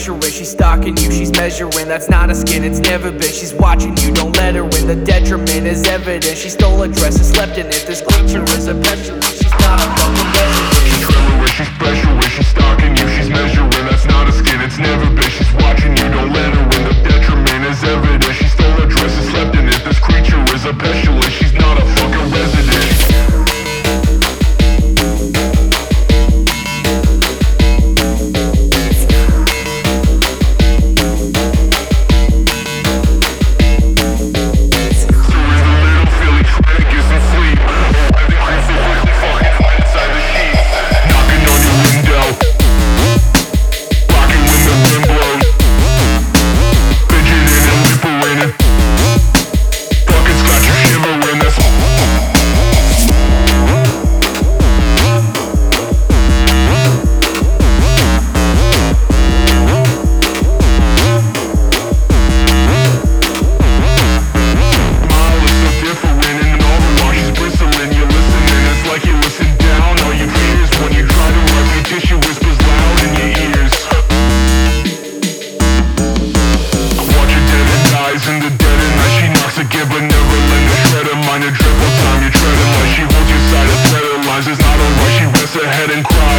treacherous. She's stalking you, she's measuring. That's not a skin, it's never been. She's watching you, don't let her win. The detriment is evident. She stole a dress and slept in it. This creature is a pestilence. She's not a fucking resident. She's treacherous, she's special. She's stalking you, she's measuring. That's not a skin, it's never been. She's watching you, don't let her win. The detriment is evident. She stole a dress and slept in it. This creature is a pestilence. She's not a fucking resident. Mind a triple time, you're treading like she holds your side of threaded lines. It's not alright, she rests her head and cries.